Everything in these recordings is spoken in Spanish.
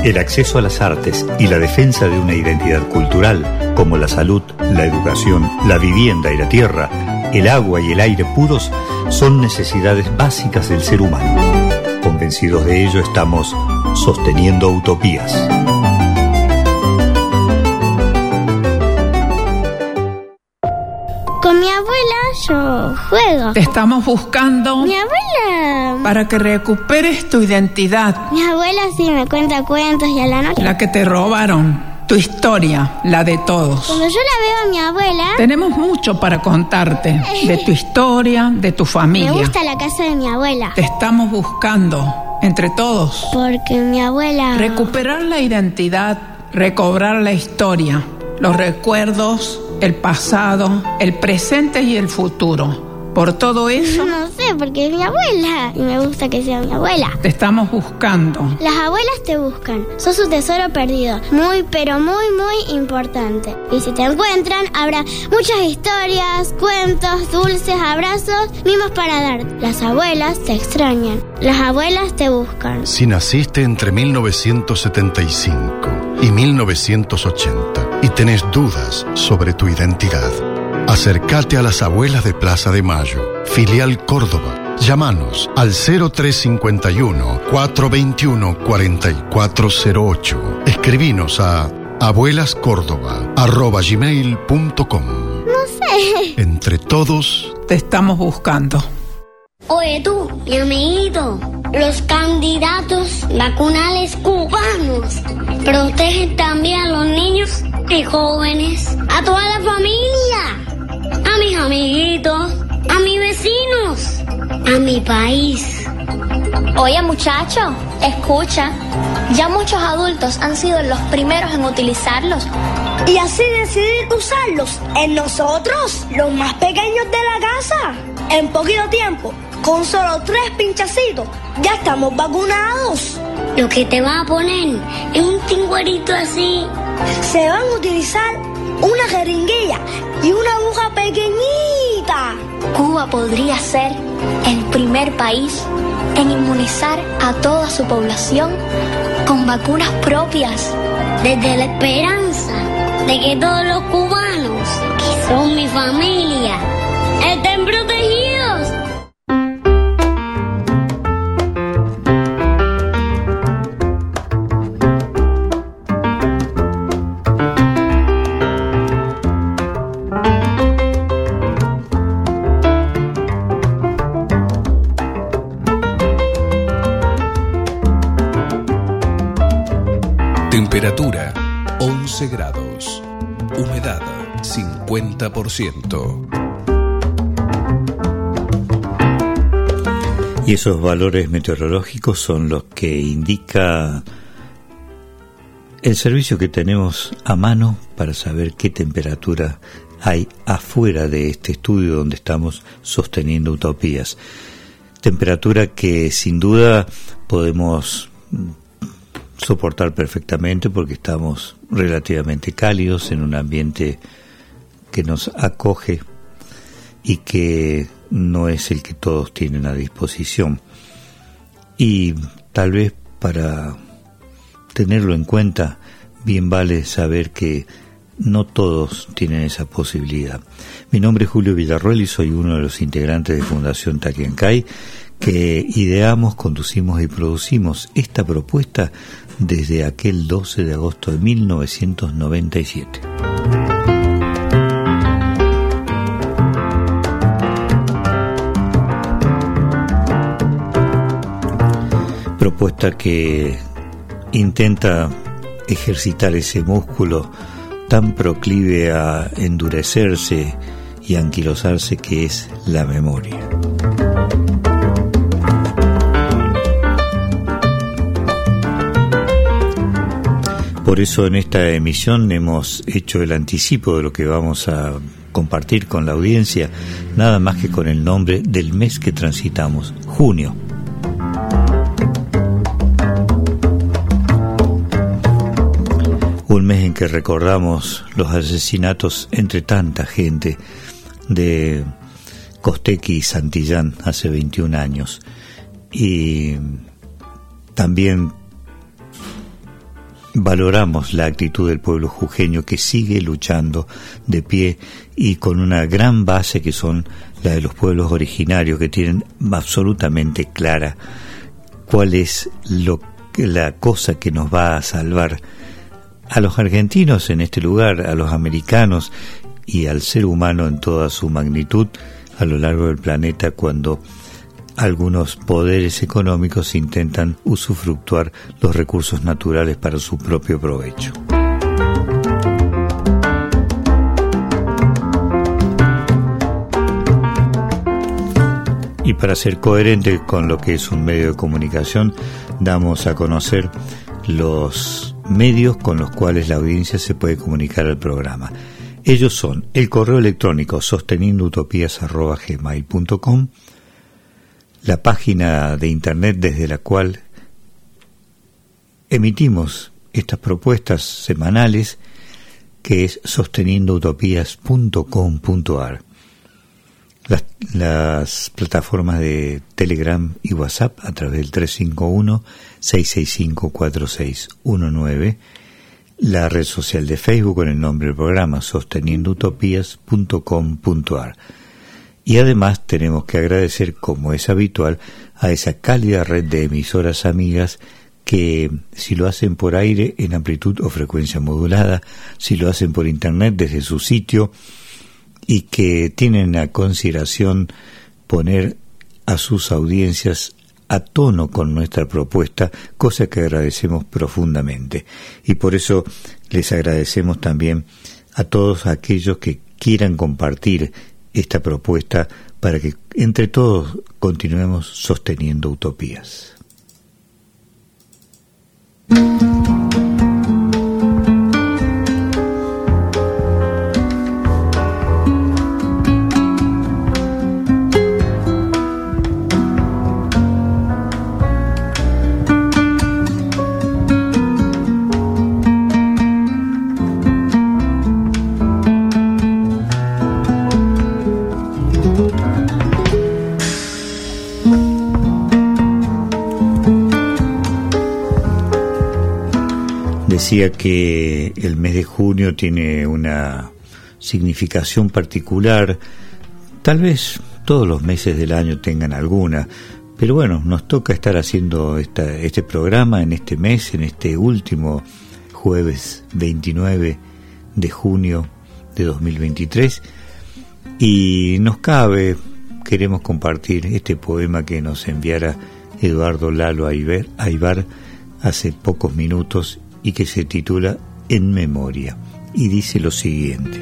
El acceso a las artes y la defensa de una identidad cultural, como la salud, la educación, la vivienda y la tierra, el agua y el aire puros, son necesidades básicas del ser humano. Convencidos de ello, estamos sosteniendo utopías. Con mi abuela yo juego. Te estamos buscando. Mi abuela... para que recuperes tu identidad. Mi abuela sí me cuenta cuentos y a la noche... La que te robaron. Tu historia, la de todos. Cuando yo la veo a mi abuela... Tenemos mucho para contarte. De tu historia, de tu familia. Me gusta la casa de mi abuela. Te estamos buscando, entre todos. Porque mi abuela... Recuperar la identidad, recobrar la historia, los recuerdos, el pasado, el presente y el futuro. Por todo eso... No sé, porque es mi abuela y me gusta que sea mi abuela. Te estamos buscando. Las abuelas te buscan. Sos un tesoro perdido. Muy, pero muy, muy importante. Y si te encuentran, habrá muchas historias, cuentos, dulces, abrazos, mimos para dar. Las abuelas te extrañan. Las abuelas te buscan. Si naciste entre 1975 y 1980 y tenés dudas sobre tu identidad, acércate a las abuelas de Plaza de Mayo, filial Córdoba. Llámanos al 0351-421-4408. Escribinos a abuelascórdoba@gmail.com. No sé. Entre todos te estamos buscando. Oye tú, mi amiguito, los candidatos vacunales cubanos protegen también a los niños y jóvenes, a toda la familia, a mis amiguitos, a mis vecinos, a mi país. Oye muchacho, escucha, ya muchos adultos han sido los primeros en utilizarlos. Y así decidir usarlos en nosotros, los más pequeños de la casa. En poquito tiempo, con solo 3 pinchacitos, ya estamos vacunados. Lo que te va a poner es un tingüerito así. Se van a utilizar una jeringuilla y una aguja pequeñita. Cuba podría ser el primer país en inmunizar a toda su población con vacunas propias. Desde la esperanza de que todos los cubanos, que son mi familia, estén protegidos. Temperatura 11 grados. Humedad 50%. Y esos valores meteorológicos son los que indica el servicio que tenemos a mano para saber qué temperatura hay afuera de este estudio donde estamos sosteniendo utopías. Temperatura que sin duda podemos soportar perfectamente porque estamos relativamente cálidos en un ambiente que nos acoge y que no es el que todos tienen a disposición. Y tal vez para tenerlo en cuenta, bien vale saber que no todos tienen esa posibilidad. Mi nombre es Julio Villarroel y soy uno de los integrantes de Fundación Takiancay, que ideamos, conducimos y producimos esta propuesta desde aquel 12 de agosto de 1997. Propuesta que intenta ejercitar ese músculo tan proclive a endurecerse y anquilosarse que es la memoria. Por eso en esta emisión hemos hecho el anticipo de lo que vamos a compartir con la audiencia, nada más que con el nombre del mes que transitamos, junio. Un mes en que recordamos los asesinatos entre tanta gente de Costequi y Santillán hace 21 años. Y también valoramos la actitud del pueblo jujeño que sigue luchando de pie y con una gran base que son la de los pueblos originarios, que tienen absolutamente clara cuál es la cosa que nos va a salvar a los argentinos en este lugar, a los americanos y al ser humano en toda su magnitud a lo largo del planeta, cuando algunos poderes económicos intentan usufructuar los recursos naturales para su propio provecho. Y para ser coherente con lo que es un medio de comunicación, damos a conocer los medios con los cuales la audiencia se puede comunicar al programa. Ellos son el correo electrónico sosteniendoutopías@gmail.com, la página de internet desde la cual emitimos estas propuestas semanales, que es sosteniendoutopías.com.ar, las plataformas de Telegram y WhatsApp a través del 351-665-4619, la red social de Facebook con el nombre del programa sosteniendoutopías.com.ar. Y además tenemos que agradecer, como es habitual, a esa cálida red de emisoras amigas que, si lo hacen por aire en amplitud o frecuencia modulada, si lo hacen por internet desde su sitio, y que tienen a consideración poner a sus audiencias a tono con nuestra propuesta, cosa que agradecemos profundamente. Y por eso les agradecemos también a todos aquellos que quieran compartir esta propuesta para que entre todos continuemos sosteniendo utopías. Decía que el mes de junio tiene una significación particular, tal vez todos los meses del año tengan alguna, pero bueno, nos toca estar haciendo este programa en este mes, en este último jueves 29 de junio de 2023, y queremos compartir este poema que nos enviara Eduardo Lalo Aybar hace pocos minutos, y que se titula En Memoria, y dice lo siguiente.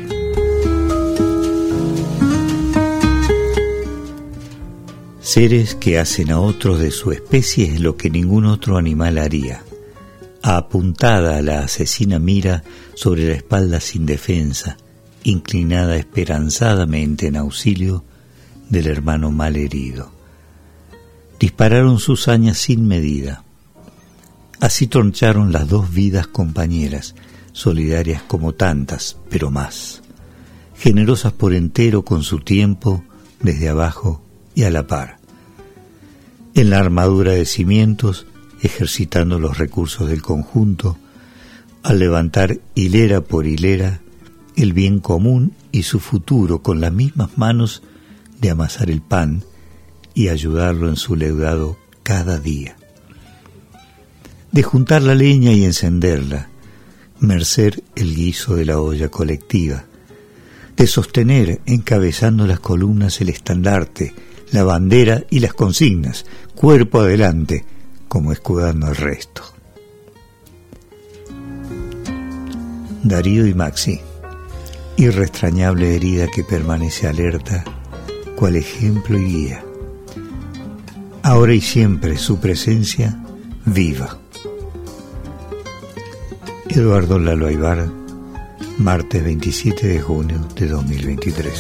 Seres que hacen a otros de su especie lo que ningún otro animal haría. Apuntada la asesina mira sobre la espalda sin defensa, inclinada esperanzadamente en auxilio del hermano mal herido. Dispararon sus hañas sin medida. Así troncharon las dos vidas compañeras, solidarias como tantas, pero más, generosas por entero con su tiempo, desde abajo y a la par. En la armadura de cimientos, ejercitando los recursos del conjunto, al levantar hilera por hilera el bien común y su futuro con las mismas manos de amasar el pan y ayudarlo en su leudado cada día. De juntar la leña y encenderla, mercer el guiso de la olla colectiva, de sostener encabezando las columnas el estandarte, la bandera y las consignas, cuerpo adelante, como escudando al resto. Darío y Maxi, irrestrañable herida que permanece alerta, cual ejemplo y guía. Ahora y siempre su presencia viva. Eduardo Lalo Aybar, martes 27 de junio de 2023.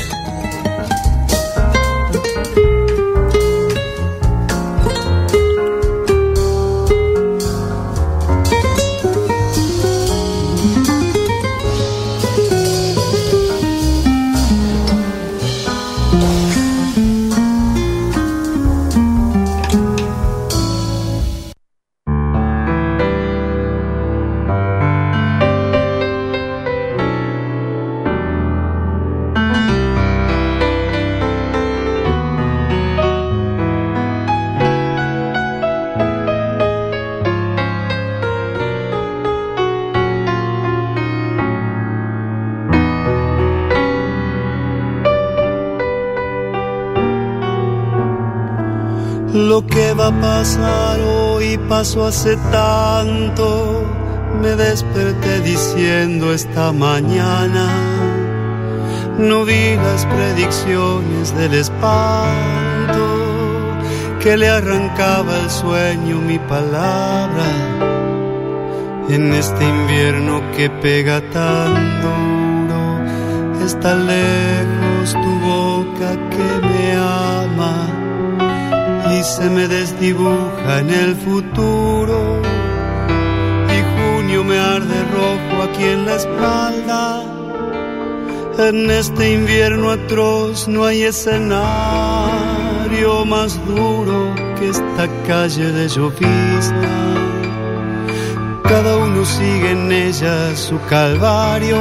Lo que va a pasar hoy pasó hace tanto. Me desperté diciendo esta mañana. No vi las predicciones del espanto que le arrancaba el sueño mi palabra. En este invierno que pega tan duro, está lejos tu boca que me ama y se me desdibuja en el futuro. Y junio me arde rojo aquí en la espalda. En este invierno atroz no hay escenario más duro que esta calle de llovizna. Cada uno sigue en ella su calvario,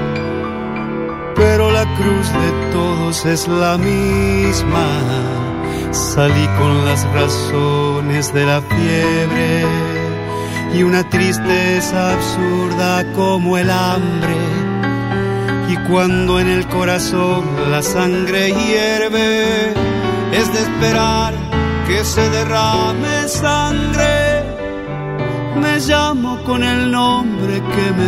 pero la cruz de todos es la misma. Salí con las razones de la fiebre y una tristeza absurda como el hambre. Y cuando en el corazón la sangre hierve, es de esperar que se derrame sangre. Me llamo con el nombre que me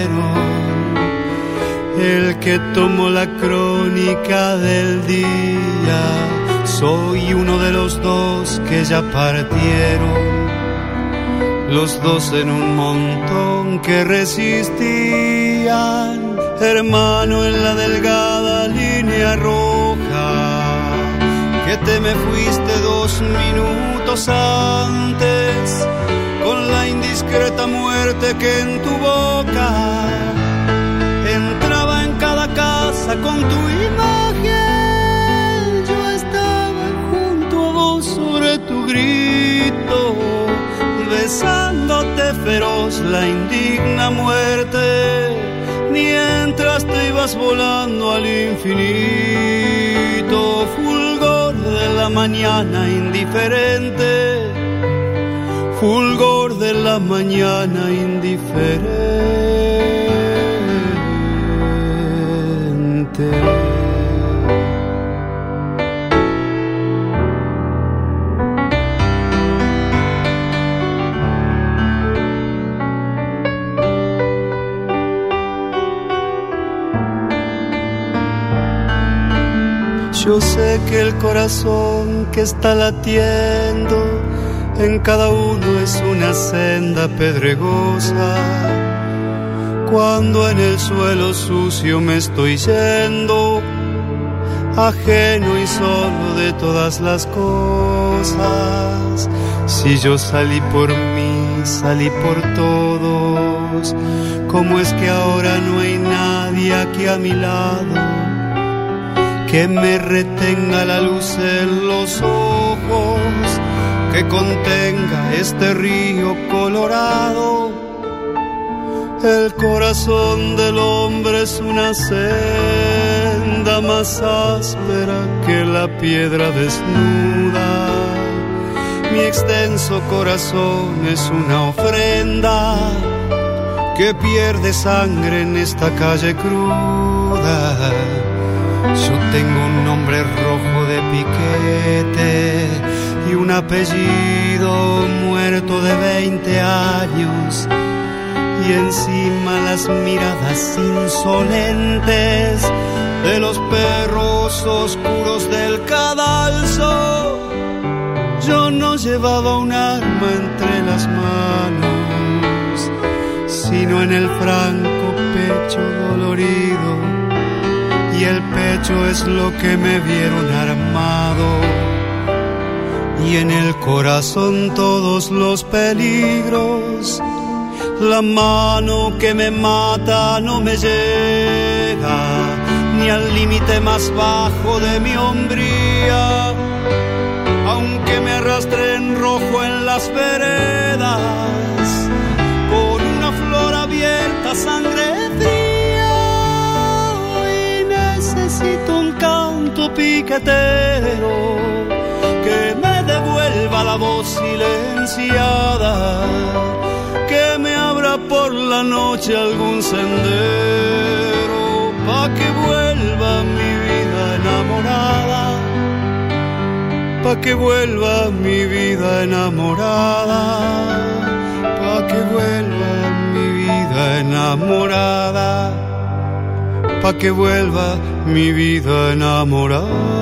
dieron, el que tomó la crónica del día. Soy uno de los dos que ya partieron, los dos en un montón que resistían. Hermano en la delgada línea roja, que te me fuiste 2 minutos antes, con la indiscreta muerte que en tu boca entraba en cada casa con tu imagen. Yo estaba junto a vos sobre tu grito, besándote feroz la indigna muerte, mientras te ibas volando al infinito. Fulgor de la mañana indiferente, fulgor de la mañana indiferente. Yo sé que el corazón que está latiendo en cada uno es una senda pedregosa. Cuando en el suelo sucio me estoy yendo, ajeno y solo de todas las cosas. Si yo salí por mí, salí por todos, ¿cómo es que ahora no hay nadie aquí a mi lado que me retenga la luz en los ojos, que contenga este río colorado? El corazón del hombre es una senda más áspera que la piedra desnuda. Mi extenso corazón es una ofrenda que pierde sangre en esta calle cruda. Yo tengo un nombre rojo de piquete y un apellido muerto de 20 años, y encima las miradas insolentes de los perros oscuros del cadalso. Yo no llevaba un arma entre las manos, sino en el franco pecho dolorido. Y el pecho es lo que me vieron armado, y en el corazón todos los peligros. La mano que me mata no me llega ni al límite más bajo de mi hombría, aunque me arrastre en rojo en las veredas, con una flor abierta, sangre fría. Necesito un canto piquetero que me devuelva la voz silenciada, que me abra por la noche algún sendero, pa' que vuelva mi vida enamorada. pa' que vuelva mi vida enamorada, pa' que vuelva mi vida enamorada, pa' que vuelva mi vida enamorada.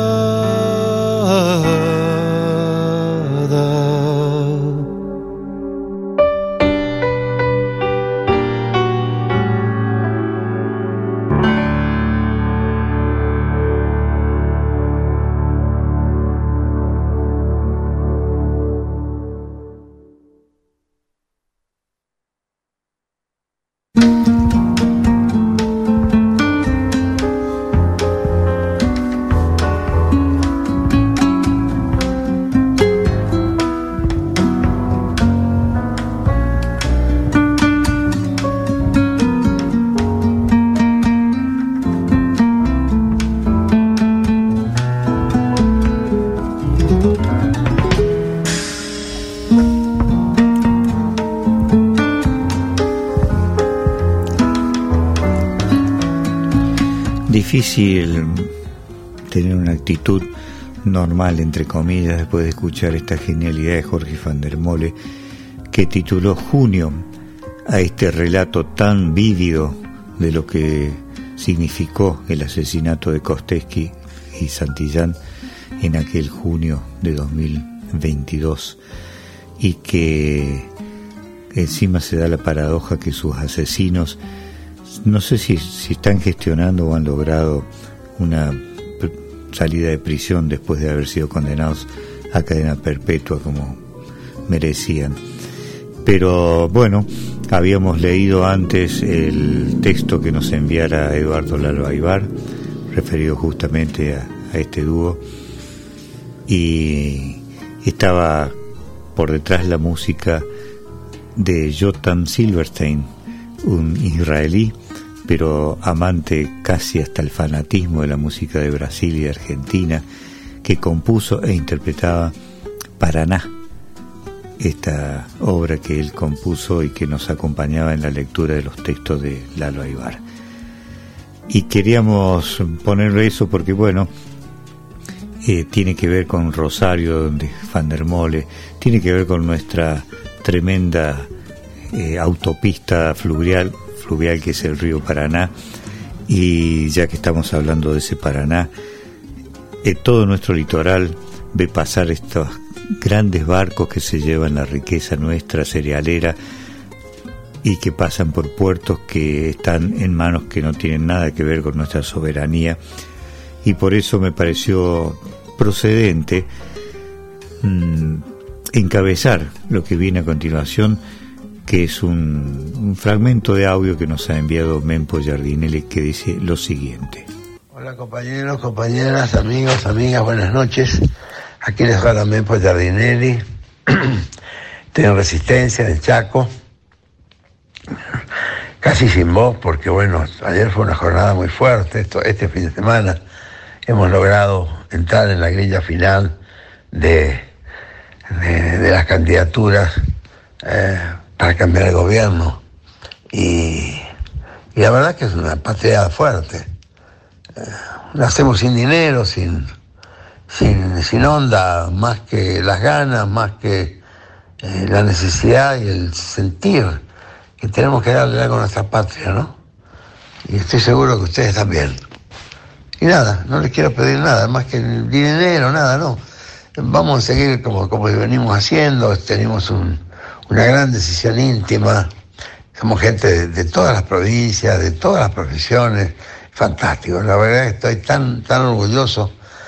Difícil tener una actitud normal, entre comillas, después de escuchar esta genialidad de Jorge van der Mole, que tituló Junio a este relato tan vívido de lo que significó el asesinato de Kostevsky y Santillán en aquel junio de 2022, y que encima se da la paradoja que sus asesinos, no sé si están gestionando o han logrado una salida de prisión después de haber sido condenados a cadena perpetua como merecían. Pero bueno, habíamos leído antes el texto que nos enviara Eduardo Lalo Aybar, referido justamente a este dúo, y estaba por detrás la música de Jotam Silverstein, un israelí, pero amante casi hasta el fanatismo de la música de Brasil y de Argentina, que compuso e interpretaba Paraná, esta obra que él compuso y que nos acompañaba en la lectura de los textos de Lalo Aybar. Y queríamos ponerle eso porque, bueno, tiene que ver con Rosario de van der Mole, tiene que ver con nuestra tremenda autopista fluvial que es el río Paraná, y ya que estamos hablando de ese Paraná, todo nuestro litoral ve pasar estos grandes barcos que se llevan la riqueza nuestra cerealera y que pasan por puertos que están en manos que no tienen nada que ver con nuestra soberanía, y por eso me pareció procedente encabezar lo que viene a continuación, que es un fragmento de audio que nos ha enviado Mempo Giardinelli, que dice lo siguiente. Hola compañeros, compañeras, amigos, amigas, buenas noches. Aquí les habla Mempo Giardinelli. Estoy en Resistencia, en Chaco. Casi sin voz, porque bueno, ayer fue una jornada muy fuerte. Este fin de semana hemos logrado entrar en la grilla final de las candidaturas para cambiar el gobierno, y la verdad que es una patria fuerte. Lo hacemos sin dinero, sin onda, más que las ganas, más que la necesidad y el sentir que tenemos que darle algo a nuestra patria, ¿no? Y estoy seguro que ustedes también. Y nada, no les quiero pedir nada, más que el dinero, nada, no. Vamos a seguir como venimos haciendo. Tenemos una gran decisión íntima, somos gente de todas las provincias, de todas las profesiones, fantástico, la verdad que estoy tan orgulloso,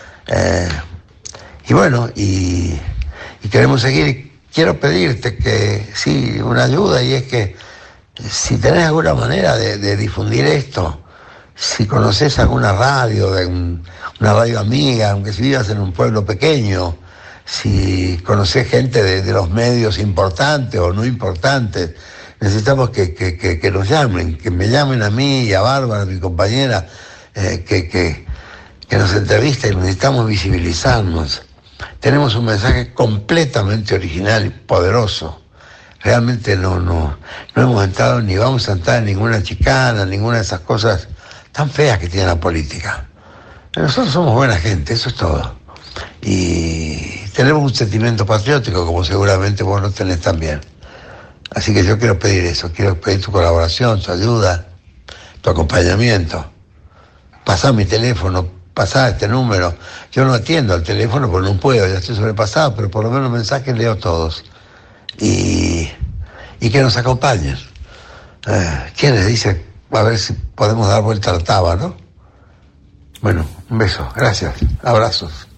y bueno, y queremos seguir. Quiero pedirte que sí, una ayuda, y es que si tenés alguna manera de difundir esto, si conoces alguna radio, una radio amiga, aunque si vivas en un pueblo pequeño, si conocés gente de los medios importantes o no importantes, necesitamos que nos llamen, que me llamen a mí y a Bárbara, mi compañera, que nos entrevisten. Necesitamos visibilizarnos. Tenemos un mensaje completamente original y poderoso. Realmente no hemos entrado ni vamos a entrar en ninguna chicana, ninguna de esas cosas tan feas que tiene la política. Nosotros somos buena gente, eso es todo. Y tenemos un sentimiento patriótico, como seguramente vos lo tenés también. Así que yo quiero pedir eso, quiero pedir tu colaboración, tu ayuda, tu acompañamiento. Pasá mi teléfono, pasá este número. Yo no atiendo al teléfono porque no puedo, ya estoy sobrepasado, pero por lo menos mensajes leo todos. Y que nos acompañen. ¿Quién les dice? A ver si podemos dar vuelta a la taba, ¿no? Bueno, un beso, gracias, abrazos.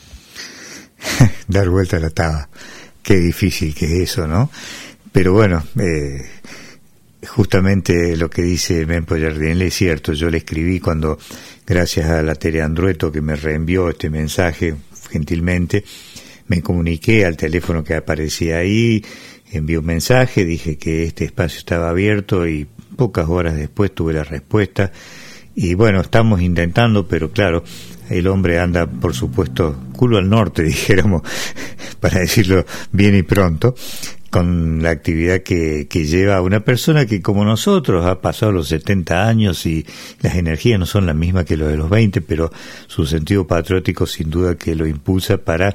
Dar vuelta a la taba, qué difícil que es eso, ¿no? Pero bueno, justamente lo que dice Mempo Jardinelli es cierto. Yo le escribí cuando, gracias a la Tere Andrueto que me reenvió este mensaje gentilmente, me comuniqué al teléfono que aparecía ahí, envié un mensaje, dije que este espacio estaba abierto y pocas horas después tuve la respuesta. Y bueno, estamos intentando, pero claro, el hombre anda, por supuesto, culo al norte, dijéramos, para decirlo bien y pronto, con la actividad que lleva una persona que, como nosotros, ha pasado los 70 años y las energías no son las mismas que los de los 20, pero su sentido patriótico sin duda que lo impulsa para,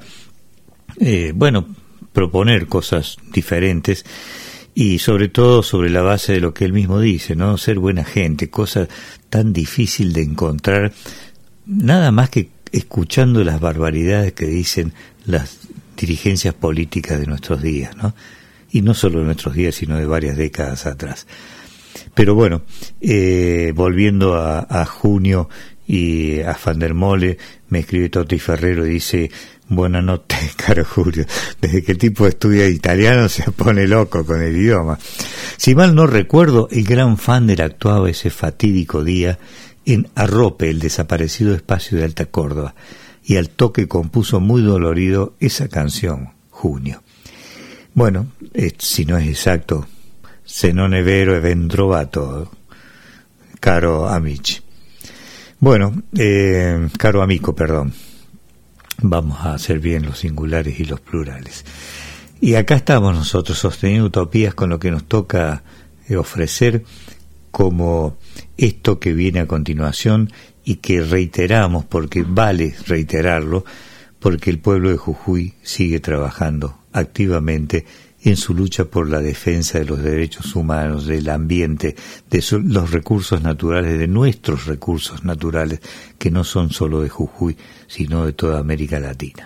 proponer cosas diferentes y sobre todo sobre la base de lo que él mismo dice, ¿no? Ser buena gente, cosa tan difícil de encontrar, nada más que escuchando las barbaridades que dicen las dirigencias políticas de nuestros días, ¿no? Y no solo de nuestros días, sino de varias décadas atrás. Pero bueno, volviendo a junio y a Van der Mole, me escribe Toti Ferrero y dice: buenas noches, caro Julio. Desde que el tipo estudia italiano se pone loco con el idioma. Si mal no recuerdo, el gran Fander actuaba ese fatídico día en Arrope, el desaparecido espacio de Alta Córdoba, y al toque compuso muy dolorido esa canción, Junio. Bueno, si no es exacto, se non è vero e ben trovato, caro amici. Bueno, caro amico, perdón. Vamos a hacer bien los singulares y los plurales. Y acá estamos nosotros sosteniendo utopías con lo que nos toca ofrecer, como esto que viene a continuación y que reiteramos porque vale reiterarlo, porque el pueblo de Jujuy sigue trabajando activamente en su lucha por la defensa de los derechos humanos, del ambiente, de los recursos naturales, de nuestros recursos naturales, que no son solo de Jujuy, sino de toda América Latina.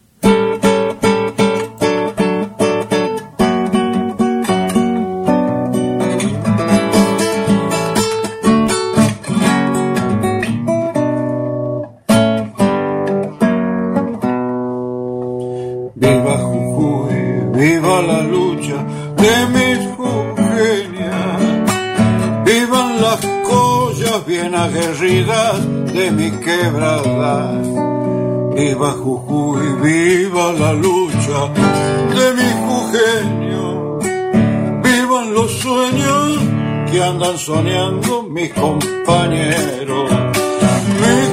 Viva Jujuy, viva la lucha de mis jujeñas, vivan las collas bien aguerridas de mi quebrada. Viva Jujuy, viva la lucha de mis jujeños, vivan los sueños que andan soñando mis compañeros, mis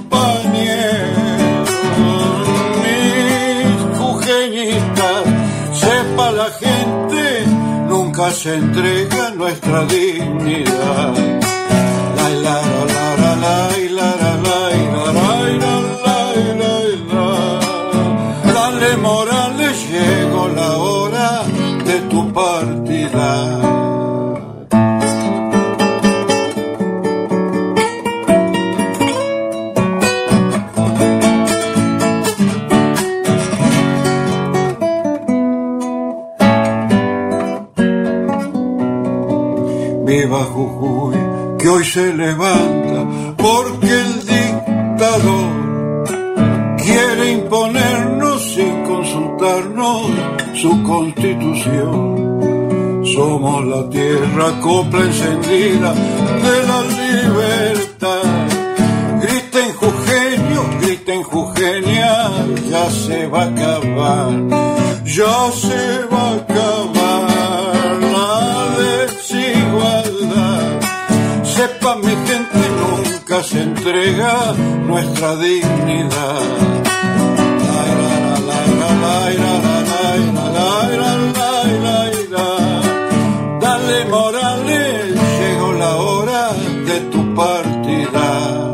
jujeñitas. Sepa la gente, nunca se entrega nuestra dignidad. La la la la la la la la. Dale Morales, llegó la hora de tu partida. Viva Jujuy, que hoy se levanta porque el dictador quiere imponernos sin consultarnos su constitución. Somos la tierra, copla encendida de la libertad. Griten jujeños, griten jujeñas, ya se va a acabar, ya se va a acabar la desigualdad. Sepa mi gente, nunca se entrega nuestra dignidad. Dale Morales, llegó la hora de tu partida.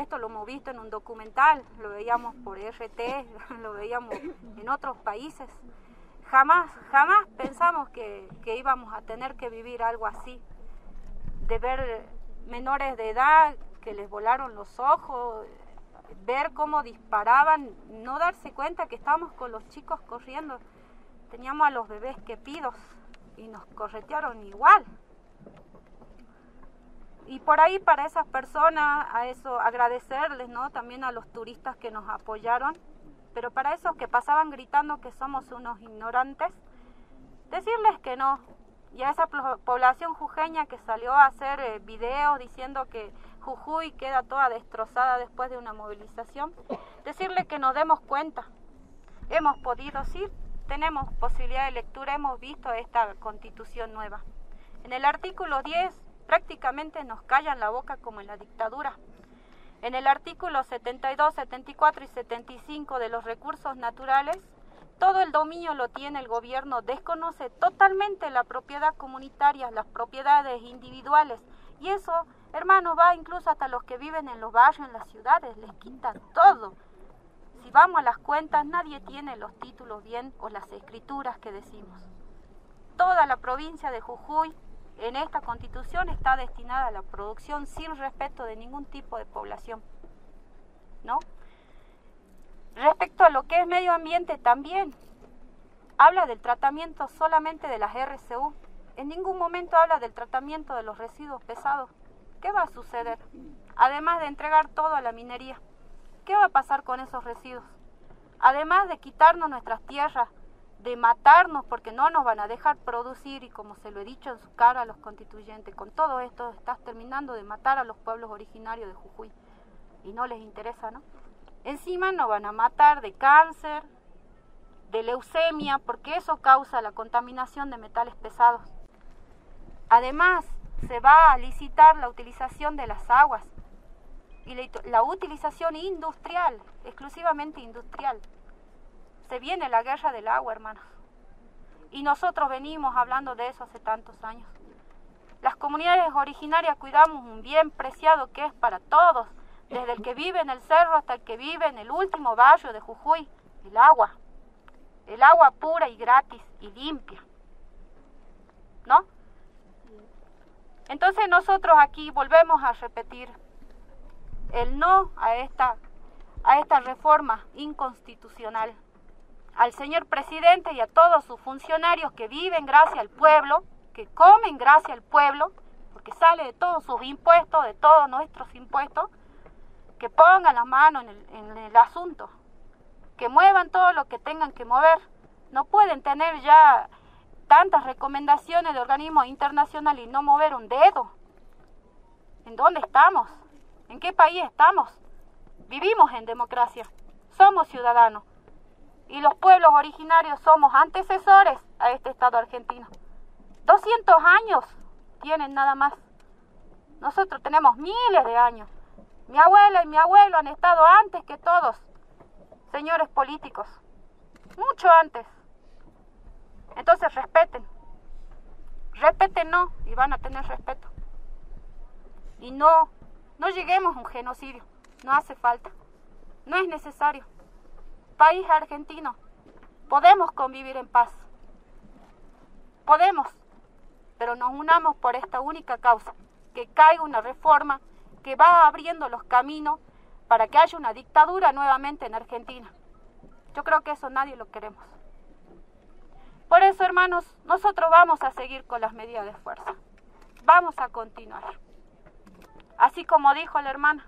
esto lo hemos visto en un documental, lo veíamos por RT, lo veíamos en otros países. Jamás pensamos que íbamos a tener que vivir algo así, de ver menores de edad que les volaron los ojos, ver cómo disparaban, no darse cuenta que estábamos con los chicos corriendo. Teníamos a los bebés quepidos y nos corretearon igual. Y por ahí para esas personas, a eso agradecerles, ¿no? También a los turistas que nos apoyaron, pero para esos que pasaban gritando que somos unos ignorantes, decirles que no. Y a esa población jujeña que salió a hacer videos diciendo que Jujuy queda toda destrozada después de una movilización, decirle que nos demos cuenta. Hemos podido, sí, tenemos posibilidad de lectura, hemos visto esta constitución nueva. En el artículo 10 prácticamente nos callan la boca como en la dictadura. En el artículo 72, 74 y 75 de los recursos naturales, todo el dominio lo tiene el gobierno, desconoce totalmente la propiedad comunitaria, las propiedades individuales. Y eso, hermanos, va incluso hasta los que viven en los barrios, en las ciudades, les quita todo. Si vamos a las cuentas, nadie tiene los títulos bien o las escrituras que decimos. Toda la provincia de Jujuy en esta constitución está destinada a la producción sin respeto de ningún tipo de población, ¿no? Respecto a lo que es medio ambiente también, habla del tratamiento solamente de las RCU. En ningún momento habla del tratamiento de los residuos pesados. ¿Qué va a suceder? Además de entregar todo a la minería, ¿qué va a pasar con esos residuos? Además de quitarnos nuestras tierras, de matarnos porque no nos van a dejar producir, y como se lo he dicho en su cara a los constituyentes, con todo esto estás terminando de matar a los pueblos originarios de Jujuy y no les interesa, ¿no? Encima nos van a matar de cáncer, de leucemia, porque eso causa la contaminación de metales pesados. Además, se va a licitar la utilización de las aguas y la utilización industrial, exclusivamente industrial. Se viene la guerra del agua, hermanos. Y nosotros venimos hablando de eso hace tantos años. Las comunidades originarias cuidamos un bien preciado que es para todos, desde el que vive en el cerro hasta el que vive en el último barrio de Jujuy, el agua. El agua pura y gratis y limpia, ¿no? Entonces nosotros aquí volvemos a repetir el no a esta reforma inconstitucional. Al señor presidente y a todos sus funcionarios que viven gracias al pueblo, que comen gracias al pueblo, porque sale de todos sus impuestos, de todos nuestros impuestos, que pongan la mano en el asunto, que muevan todo lo que tengan que mover. No pueden tener ya tantas recomendaciones de organismos internacionales y no mover un dedo. ¿En dónde estamos? ¿En qué país estamos? Vivimos en democracia, somos ciudadanos. Y los pueblos originarios somos antecesores a este Estado argentino. 200 años tienen nada más. Nosotros tenemos miles de años. Mi abuela y mi abuelo han estado antes que todos, señores políticos, mucho antes. Entonces respétenos y van a tener respeto. Y no lleguemos a un genocidio, no hace falta, no es necesario. País argentino, podemos convivir en paz, podemos, pero nos unamos por esta única causa, que caiga una reforma que va abriendo los caminos para que haya una dictadura nuevamente en Argentina. Yo creo que eso nadie lo queremos. Por eso, hermanos, nosotros vamos a seguir con las medidas de fuerza, vamos a continuar. Así como dijo la hermana,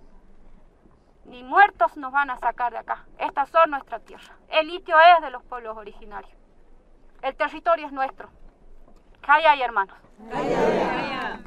ni muertos nos van a sacar de acá. Estas son nuestra tierra. El litio es de los pueblos originarios. El territorio es nuestro. Calla ahí, hermanos. Calla.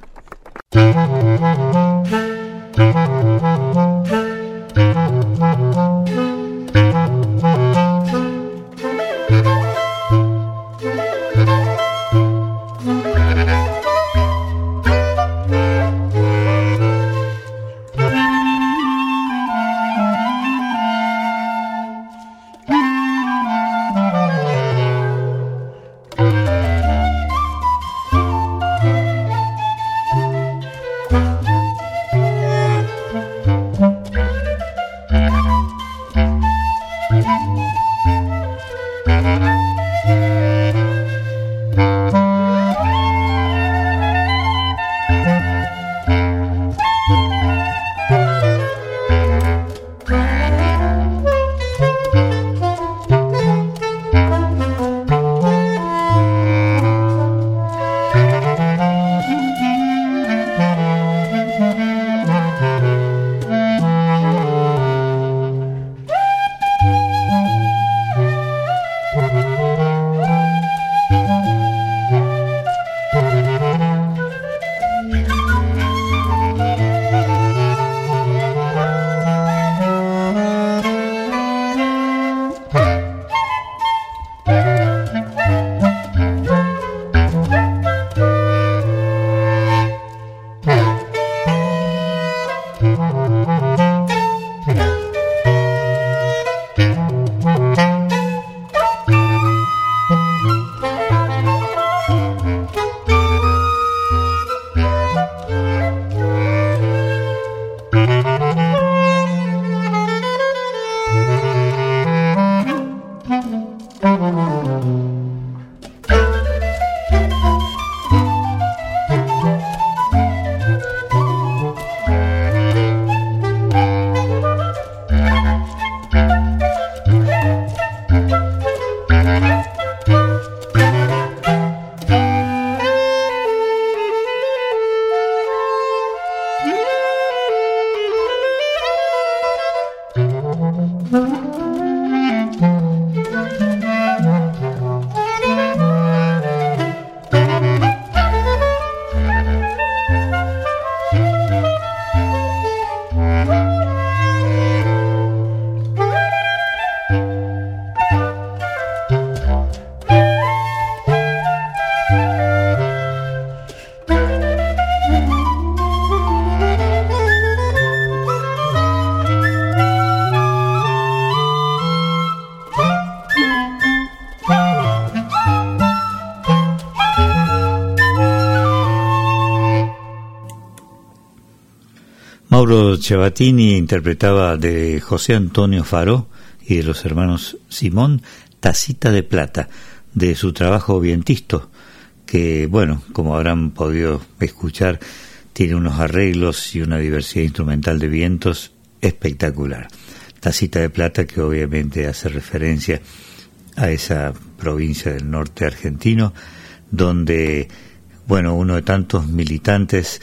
Mauro Cevatini interpretaba de José Antonio Faro y de los hermanos Simón, Tacita de Plata, de su trabajo Vientisto, que, bueno, como habrán podido escuchar, tiene unos arreglos y una diversidad instrumental de vientos espectacular. Tacita de Plata, que obviamente hace referencia a esa provincia del norte argentino, donde, bueno, uno de tantos militantes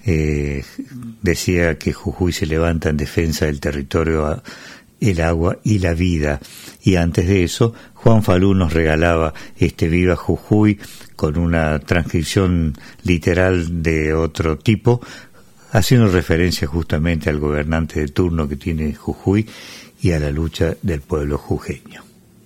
decía que Jujuy se levanta en defensa del territorio, el agua y la vida. Y antes de eso, Juan Falú nos regalaba este Viva Jujuy con una transcripción literal de otro tipo, haciendo referencia justamente al gobernante de turno que tiene Jujuy y a la lucha del pueblo jujeño.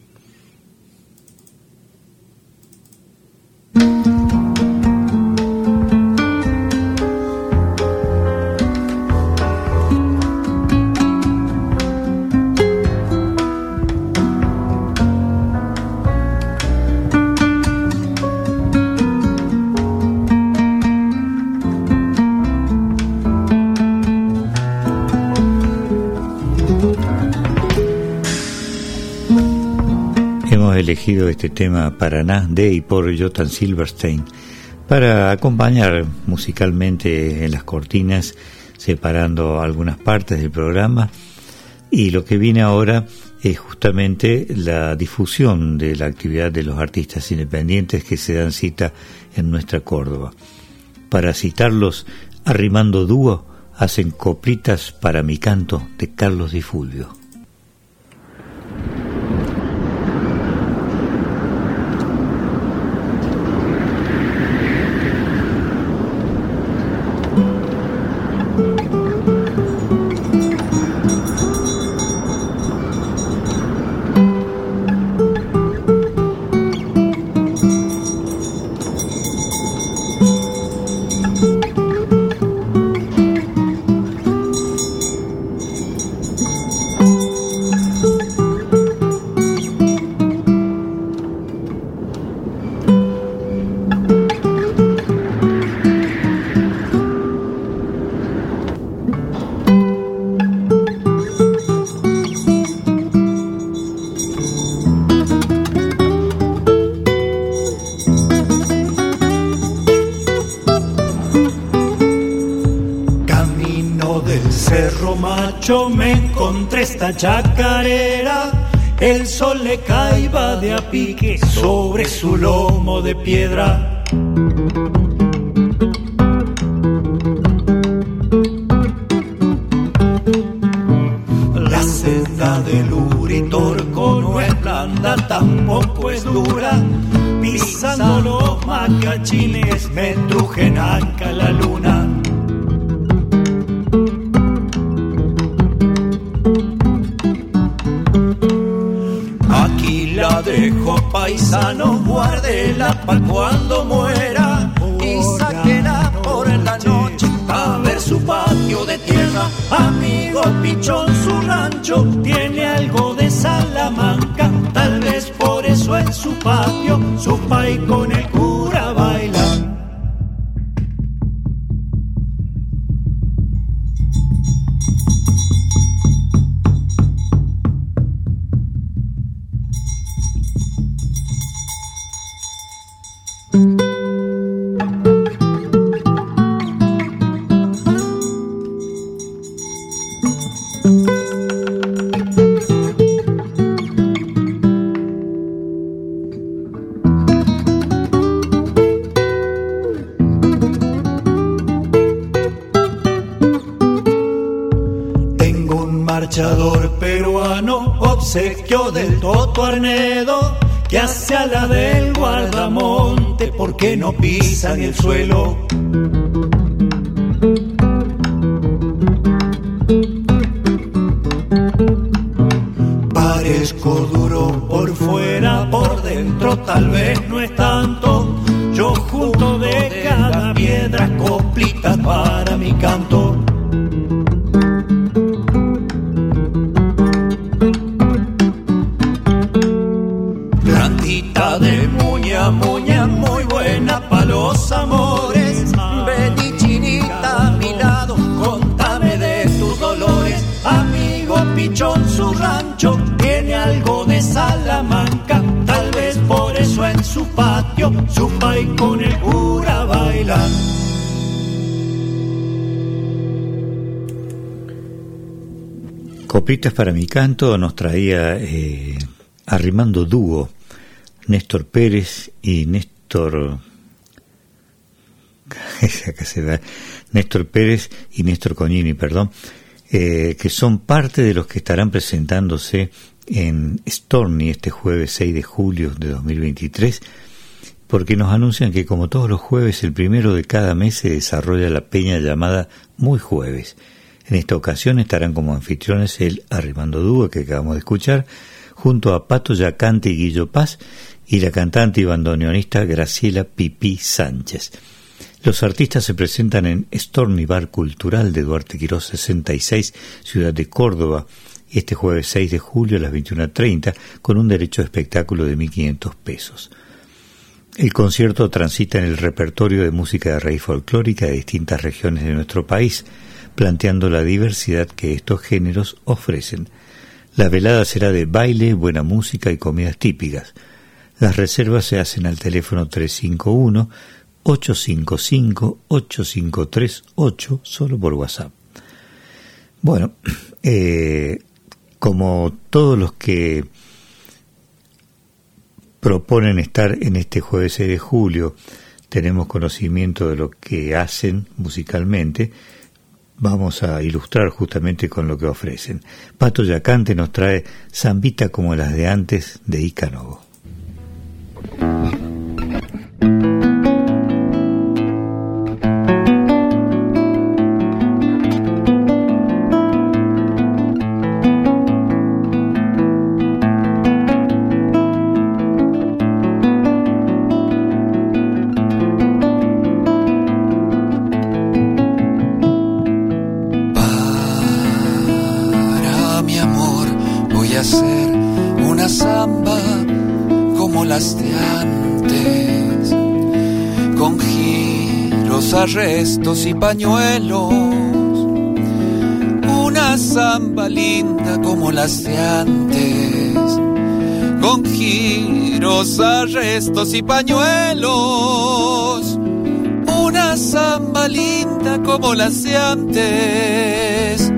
Elegido este tema Paraná de y por Jotan Silverstein para acompañar musicalmente en las cortinas, separando algunas partes del programa. Y lo que viene ahora es justamente la difusión de la actividad de los artistas independientes que se dan cita en nuestra Córdoba. Para citarlos, arrimando dúo, hacen Copritas para mi canto de Carlos Di Fulvio. Me encontré esta chacarera, el sol le caía de a pique sobre su lomo de piedra. La senda del Uritorco no es blanda, tampoco es dura, pisando los macachines me truje en anca la luna. La dejo paisano, guárdela pa' cuando muera y sáquela por la noche a ver su patio patio de tierra. Amigo Pichón, su rancho tiene algo de Salamanca. Tal vez por eso en su patio su pai con el cura bailan. Peruano, obsequio del Toto Arnedo, que hace a la del guardamonte porque no pisan el suelo. Parezco duro por fuera, por dentro tal vez no es tanto. Yo junto de cada piedra coplitas para mi canto. De muña, muña, muy buena pa' los amores. Ven y chinita a mi lado, contame de tus dolores. Amigo Pichón, su rancho tiene algo de Salamanca. Tal vez por eso en su patio su pai con el cura bailan. Coplitas para mi canto nos traía Arrimando Dúo, Néstor Pérez y Néstor Cognini, que son parte de los que estarán presentándose en Storni este jueves 6 de julio de 2023, porque nos anuncian que como todos los jueves, el primero de cada mes se desarrolla la peña llamada Muy Jueves. En esta ocasión estarán como anfitriones el Arrimando Dúo que acabamos de escuchar, junto a Pato Yacante y Guillo Paz, y la cantante y bandoneonista Graciela Pipí Sánchez. Los artistas se presentan en Storni Bar Cultural de Duarte Quirós 66, ciudad de Córdoba, este jueves 6 de julio a las 21:30, con un derecho de espectáculo de 1.500 pesos. El concierto transita en el repertorio de música de raíz folclórica de distintas regiones de nuestro país, planteando la diversidad que estos géneros ofrecen. La velada será de baile, buena música y comidas típicas. Las reservas se hacen al teléfono 351-855-8538, solo por WhatsApp. Bueno, como todos los que proponen estar en este jueves 6 de julio, tenemos conocimiento de lo que hacen musicalmente, vamos a ilustrar justamente con lo que ofrecen. Pato Yacante nos trae Zambita como las de antes de Ica Novo. Para mi amor voy a hacer una samba como las de antes, con giros, arrestos y pañuelos. Una samba linda como las de antes, con giros, arrestos y pañuelos. Una samba linda como las de antes.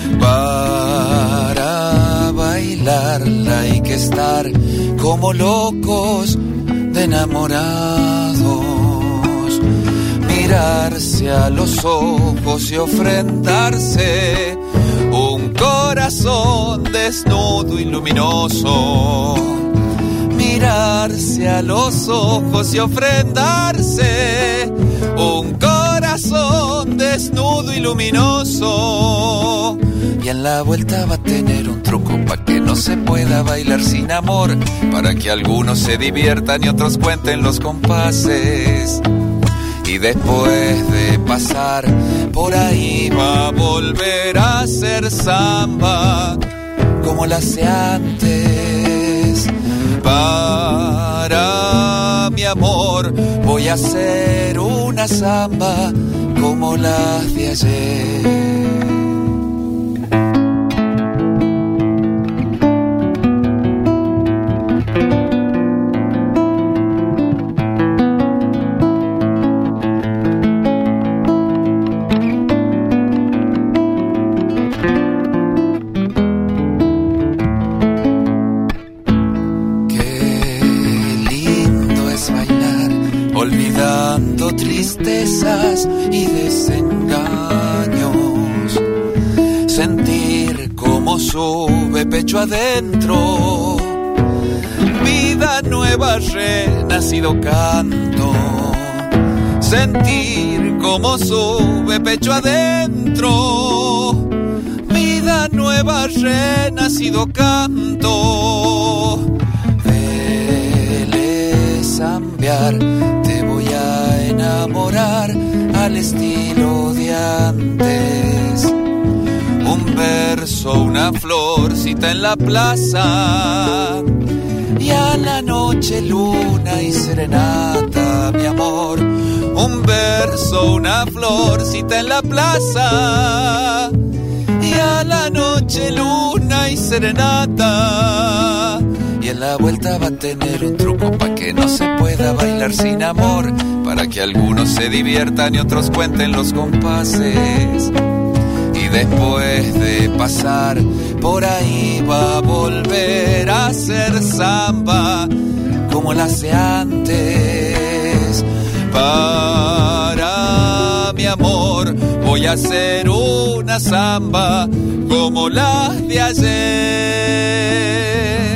Para bailarla hay que estar como locos de enamorados, mirarse a los ojos y ofrendarse un corazón desnudo y luminoso. Mirarse a los ojos y ofrendarse un corazón desnudo y luminoso. Y en la vuelta va a tener un truco pa' que no se pueda bailar sin amor, para que algunos se diviertan y otros cuenten los compases. y después de pasar por ahí va a volver a ser samba como la hace antes. Para mi amor voy a hacer una samba como las de ayer. Tristezas y desengaños, sentir cómo sube pecho adentro, vida nueva, renacido canto, sentir cómo sube pecho adentro, vida nueva, renacido canto, vele zambiar, enamorar al estilo de antes. Un verso, una florcita en la plaza y a la noche luna y serenata, mi amor. Un verso, una florcita en la plaza y a la noche luna y serenata. Y en la vuelta va a tener un truco pa' que no se pueda bailar sin amor, para que algunos se diviertan y otros cuenten los compases. Y después de pasar por ahí va a volver a hacer samba como la hace antes. Para mi amor voy a hacer una samba como las de ayer.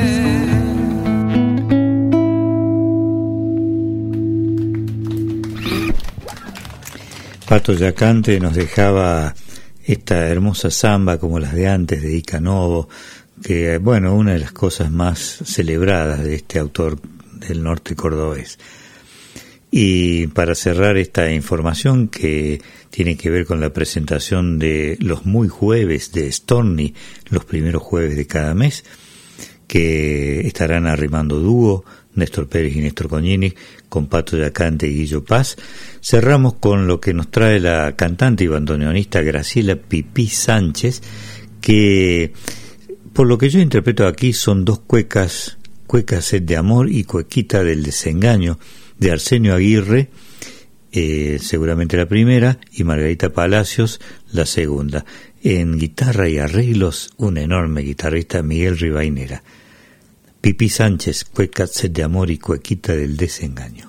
Pato Yacante nos dejaba esta hermosa samba como las de antes de Ica Novo, que bueno, una de las cosas más celebradas de este autor del norte cordobés. Y para cerrar esta información que tiene que ver con la presentación de los Muy Jueves de Storni, los primeros jueves de cada mes, que estarán arrimando dúo, Néstor Pérez y Néstor Cognini, con Pato Yacante y Guillo Paz. Cerramos con lo que nos trae la cantante y bandoneonista Graciela Pipí Sánchez, que por lo que yo interpreto aquí son dos cuecas, Cueca Sed de Amor y Cuequita del Desengaño, de Arsenio Aguirre, seguramente la primera, y Margarita Palacios, la segunda. En guitarra y arreglos, un enorme guitarrista, Miguel Rivainera. Pipí Sánchez, Cueca Sed de Amor y Cuequita del Desengaño.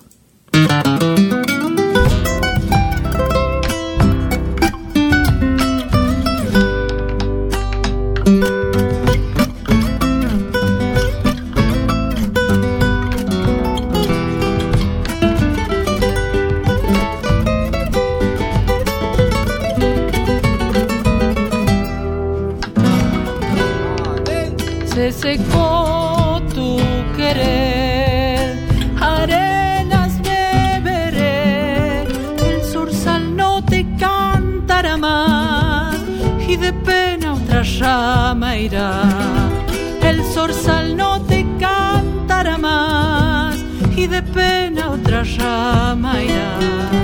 Se secó tu querer, arenas beberé, el zorzal no te cantará más y de pena otra rama irá. El zorzal no te cantará más y de pena otra rama irá.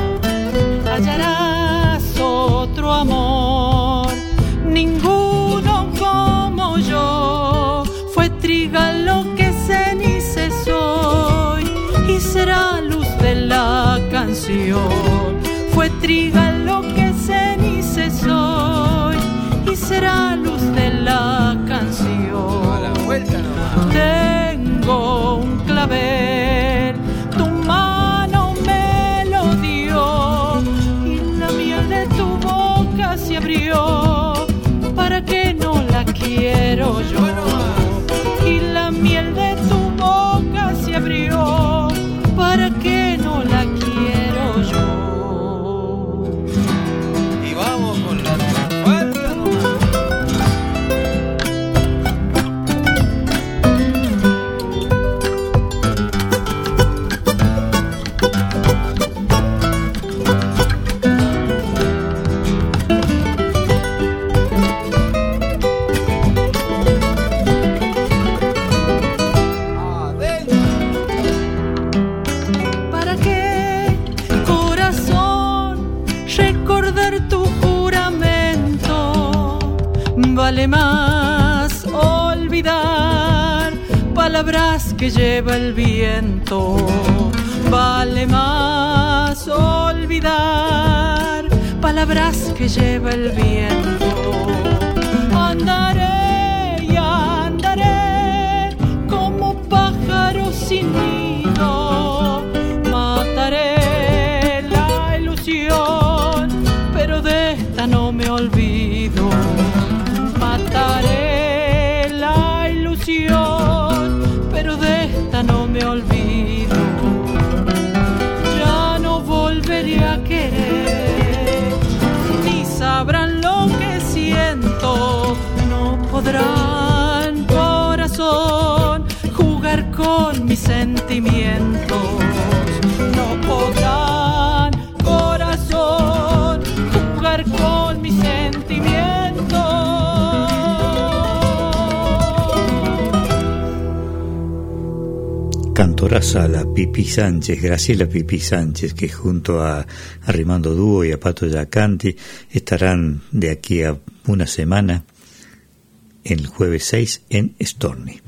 Hallarás otro amor, ninguno como yo. Fue triga lo que ceniza soy y será luz de la canción. Fue triga lo que ceniza soy y será luz de la canción. A la vuelta nomás. Tengo un clavel, tu mano me lo dio y la miel de tu boca se abrió. ¿Para qué no la quiero yo? Y la miel de tu boca se abrió, ¿para qué no la quiero yo? Y vamos con la falta nomás. Vale más olvidar palabras que lleva el viento. Vale más olvidar palabras que lleva el viento. Andaré y andaré como pájaro sin nido. Mataré la ilusión, pero de esta no me olvido. Mataré la ilusión, pero de esta no me olvido. Ya no volveré a querer, ni sabrán lo que siento. No podrán, corazón, jugar con mis sentimientos. No podrán, corazón, jugar con mis sentimientos. Cantoraza la Pipi Sánchez, Graciela Pipi Sánchez, que junto a Arrimando Dúo y a Pato Yacanti estarán de aquí a una semana, el jueves 6 en Storni.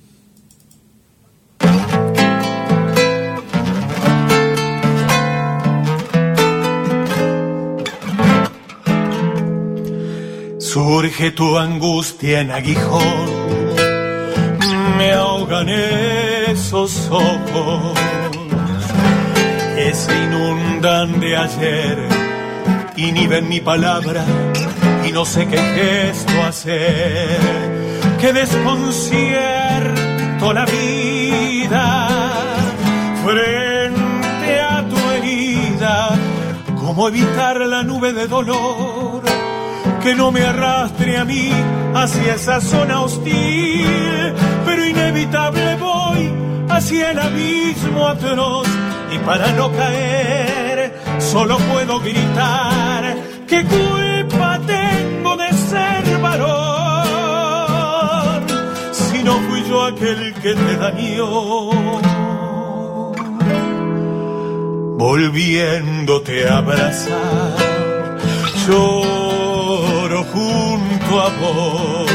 Surge tu angustia en aguijón, me ahogan esos ojos que se inundan de ayer, inhiben mi palabra y no sé qué gesto hacer, que desconcierto la vida frente a tu herida. ¿Cómo evitar la nube de dolor que no me arrastre a mí hacia esa zona hostil? Pero inevitable voy hacia el abismo atroz, y para no caer solo puedo gritar: ¿qué culpa tengo de ser varón si no fui yo aquel que te dañó? Volviéndote a abrazar, lloro junto a vos,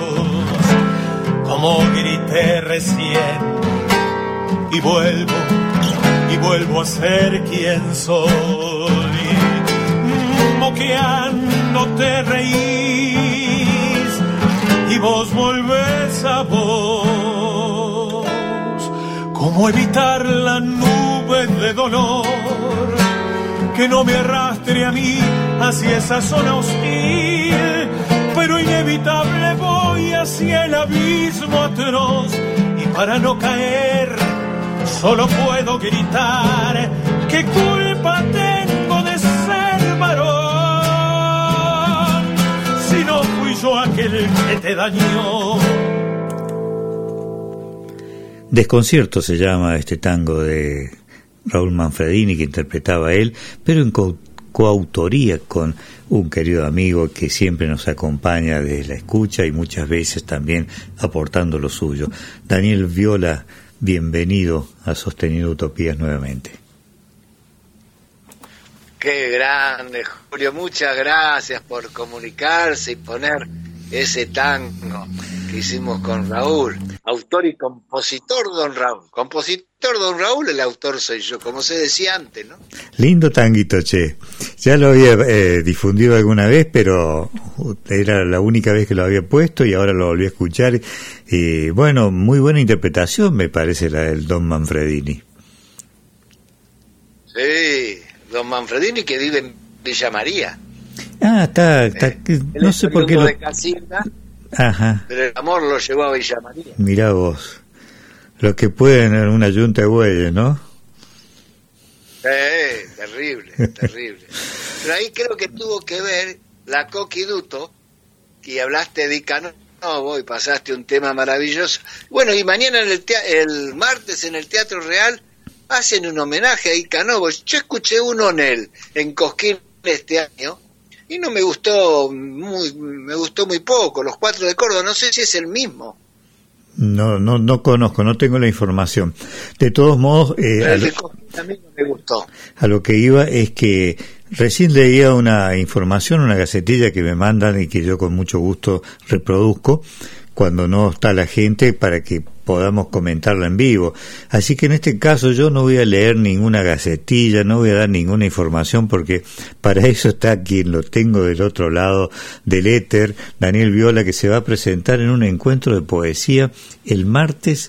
como grité recién, y vuelvo a ser quien soy. Moqueando te reís y vos volvés a vos. ¿Cómo evitar la nube de dolor que no me arrastre a mí hacia esa zona hostil? Pero inevitable voy hacia el abismo atroz, y para no caer solo puedo gritar: ¿qué culpa tengo de ser varón si no fui yo aquel que te dañó? Desconcierto se llama este tango de Raúl Manfredini, que interpretaba él, pero en coautoría con un querido amigo que siempre nos acompaña desde la escucha y muchas veces también aportando lo suyo. Daniel Viola, bienvenido a Sosteniendo Utopías nuevamente. Qué grande, Julio, muchas gracias por comunicarse y poner ese tango que hicimos con Raúl. Autor y compositor don Raúl. Compositor don Raúl, el autor soy yo, como se decía antes, ¿no? Lindo tanguito, che. Ya lo había difundido alguna vez, pero era la única vez que lo había puesto y ahora lo volví a escuchar. Y bueno, muy buena interpretación me parece la del don Manfredini. Sí, don Manfredini, que vive en Villa María. Ah, está no sé por qué lo... de Casilda. Ajá. Pero el amor lo llevó a Villa María. Mirá vos, lo que pueden en una yunta de bueyes, ¿no? Terrible, terrible. Pero ahí creo que tuvo que ver la Coquiduto, y hablaste de Icanovo y pasaste un tema maravilloso. Bueno, y mañana el martes en el Teatro Real hacen un homenaje a Icanovo. Yo escuché uno en Cosquín este año y no me gustó, me gustó muy poco, Los Cuatro de Córdoba, no sé si es el mismo. No conozco, no tengo la información. De todos modos, a mí no me gustó. A lo que iba es que recién leía una información, una gacetilla que me mandan y que yo con mucho gusto reproduzco cuando no está la gente para que podamos comentarla en vivo. Así que en este caso yo no voy a leer ninguna gacetilla, no voy a dar ninguna información, porque para eso está quien lo tengo del otro lado del éter, Daniel Viola, que se va a presentar en un encuentro de poesía el martes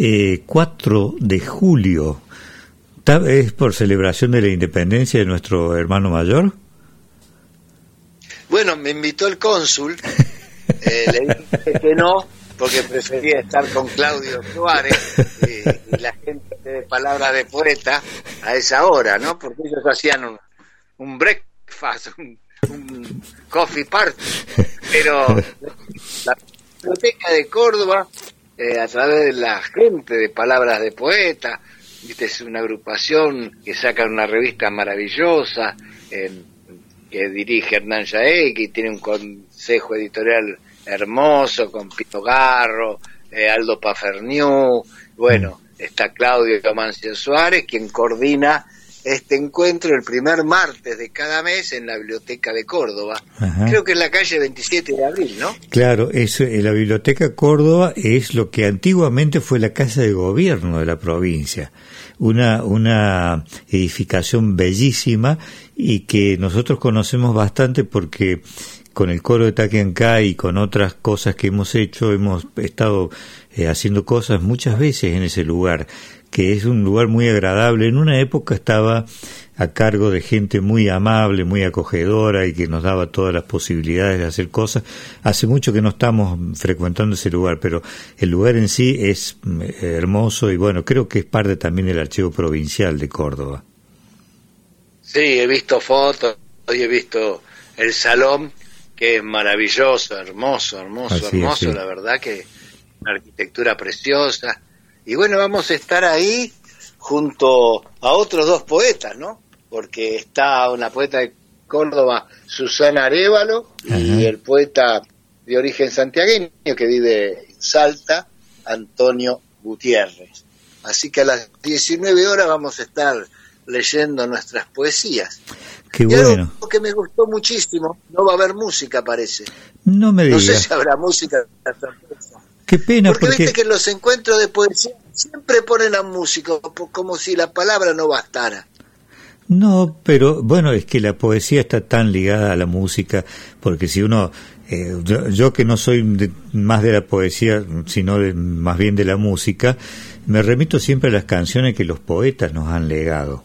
4 de julio. ¿Es por celebración de la independencia de nuestro hermano mayor? Bueno, me invitó el cónsul, le dije que no, porque prefería estar con Claudio Suárez y la gente de Palabras de Poeta a esa hora, ¿no? Porque ellos hacían un breakfast, un coffee party, pero la Biblioteca de Córdoba, a través de la gente de Palabras de Poeta, ¿viste? Es una agrupación que saca una revista maravillosa, que dirige Hernán Yaek, y tiene un consejo editorial hermoso con Pito Garro, Aldo Paferniú, bueno, está Claudio Amancio Suárez, quien coordina este encuentro el primer martes de cada mes en la Biblioteca de Córdoba. Ajá. Creo que es la calle 27 de abril, ¿no? Claro, la Biblioteca Córdoba es lo que antiguamente fue la Casa de Gobierno de la provincia, una edificación bellísima y que nosotros conocemos bastante porque con el coro de Taquiancá y con otras cosas que hemos hecho, hemos estado haciendo cosas muchas veces en ese lugar, que es un lugar muy agradable. En una época estaba a cargo de gente muy amable, muy acogedora y que nos daba todas las posibilidades de hacer cosas. Hace mucho que no estamos frecuentando ese lugar, pero el lugar en sí es hermoso y bueno, creo que es parte también del Archivo Provincial de Córdoba. Sí, he visto fotos y he visto el salón, que es maravilloso, hermoso, hermoso, la verdad que una arquitectura preciosa. Y bueno, vamos a estar ahí junto a otros dos poetas, ¿no? Porque está una poeta de Córdoba, Susana Arévalo, y el poeta de origen santiagueño que vive en Salta, Antonio Gutiérrez. Así que a las 19 horas vamos a estar leyendo nuestras poesías. Qué y bueno. Algo que me gustó muchísimo, no va a haber música, parece. No me digas. No sé si habrá música. Qué pena, porque viste que en los encuentros de poesía siempre ponen a músicos, como si la palabra no bastara. No, pero bueno, es que la poesía está tan ligada a la música, porque si uno, yo que no soy más de la poesía, sino más bien de la música, me remito siempre a las canciones que los poetas nos han legado.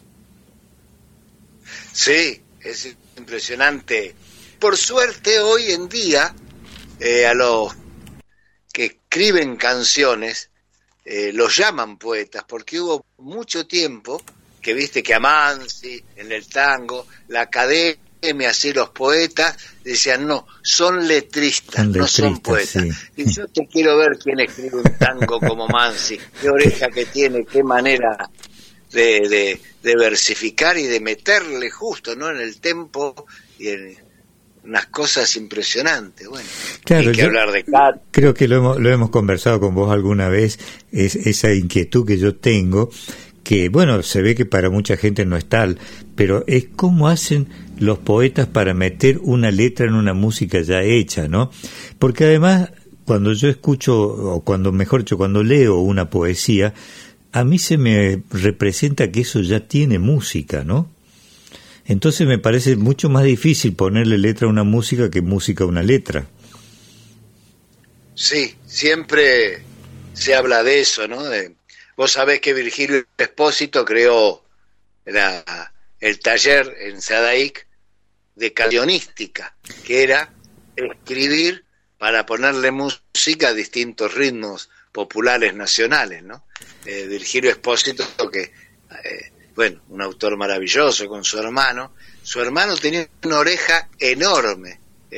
Sí, es impresionante. Por suerte, hoy en día, a los que escriben canciones, los llaman poetas, porque hubo mucho tiempo que viste que a Mansi, en el tango, la academia, así los poetas, decían, no, son letristas, no son poetas. Sí. Y yo te quiero ver quién escribe un tango como Mansi, qué oreja que tiene, qué manera de versificar y de meterle justo, ¿no?, en el tempo y en unas cosas impresionantes. Bueno, claro, hay que hablar de Cat. Creo que lo hemos conversado con vos alguna vez, es esa inquietud que yo tengo, que bueno, se ve que para mucha gente no es tal, pero es cómo hacen los poetas para meter una letra en una música ya hecha, ¿no? Porque además, cuando yo escucho, o cuando, mejor dicho, cuando leo una poesía, a mí se me representa que eso ya tiene música, ¿no? Entonces me parece mucho más difícil ponerle letra a una música que música a una letra. Sí, siempre se habla de eso, ¿no? Vos sabés que Virgilio Espósito creó el taller en Sadaic de cancionística, que era escribir para ponerle música a distintos ritmos populares nacionales, ¿no? Virgilio Espósito, que bueno, un autor maravilloso con su hermano tenía una oreja enorme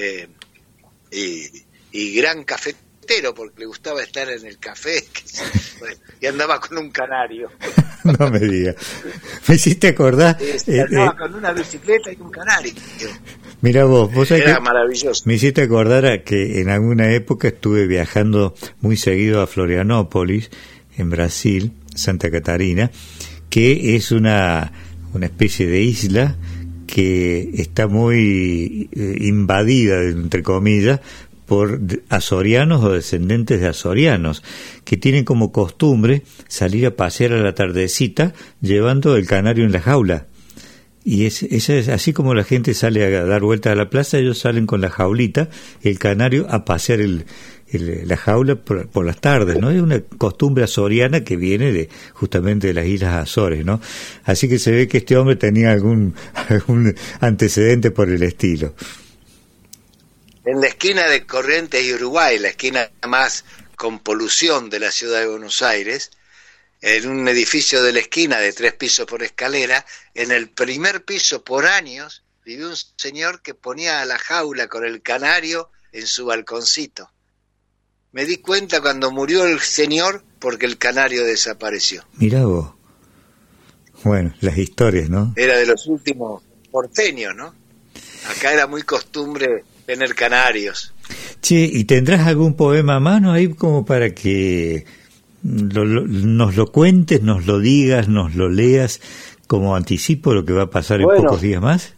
y gran cafetero, porque le gustaba estar en el café, bueno, y andaba con un canario. No me digas, me hiciste acordar. Andaba con una bicicleta y un canario. Mirá vos era maravilloso. Me hiciste acordar a que en alguna época estuve viajando muy seguido a Florianópolis, en Brasil, Santa Catarina, que es una especie de isla que está muy invadida, entre comillas, por azorianos o descendentes de azorianos, que tienen como costumbre salir a pasear a la tardecita llevando el canario en la jaula. Y esa es así como la gente sale a dar vueltas a la plaza, ellos salen con la jaulita, el canario, a pasear la jaula por las tardes, ¿no? Es una costumbre azoriana que viene justamente de las Islas Azores, ¿no? Así que se ve que este hombre tenía algún antecedente por el estilo. En la esquina de Corrientes y Uruguay, la esquina más con polución de la ciudad de Buenos Aires, en un edificio de la esquina de 3 pisos por escalera, en el primer piso por años vivió un señor que ponía la jaula con el canario en su balconcito. Me di cuenta cuando murió el señor porque el canario desapareció. Mirá vos. Bueno, las historias, ¿no? Era de los últimos porteños, ¿no? Acá era muy costumbre tener canarios. Che, ¿y tendrás algún poema a mano ahí como para que nos lo cuentes, nos lo digas, nos lo leas como anticipo lo que va a pasar en pocos días más?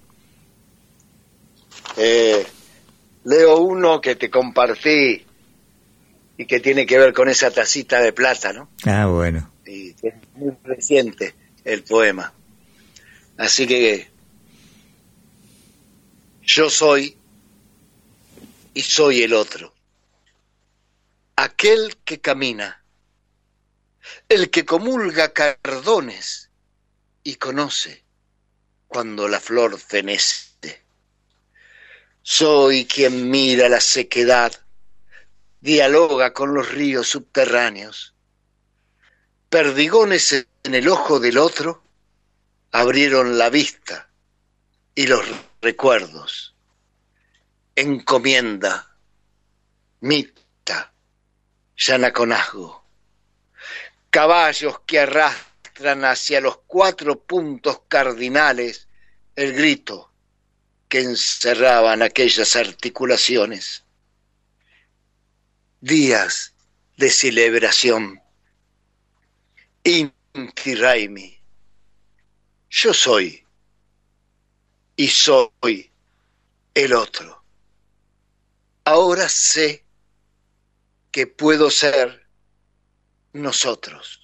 Leo uno que te compartí y que tiene que ver con esa tacita de plata, ¿no? Ah, bueno. Y que es muy reciente el poema. Así que yo soy y soy el otro, aquel que camina, el que comulga cardones y conoce cuando la flor fenece. Soy quien mira la sequedad, dialoga con los ríos subterráneos. Perdigones en el ojo del otro abrieron la vista y los recuerdos. Encomienda, mita, llanaconazgo. Caballos que arrastran hacia los 4 puntos cardinales el grito que encerraban aquellas articulaciones. Días de celebración. Inti Raimi. Yo soy y soy el otro. Ahora sé que puedo ser nosotros.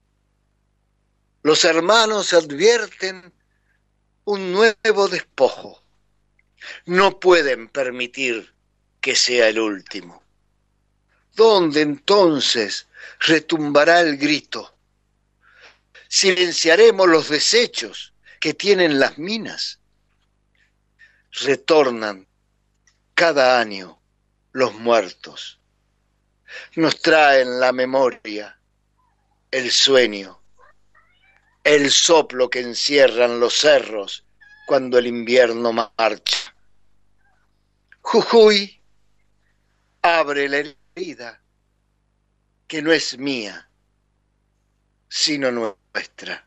Los hermanos advierten un nuevo despojo. No pueden permitir que sea el último. ¿Dónde entonces retumbará el grito? Silenciaremos los desechos que tienen las minas. Retornan cada año los muertos. Nos traen la memoria, el sueño, el soplo que encierran los cerros cuando el invierno marcha. Jujuy abre la herida que no es mía, sino nuestra.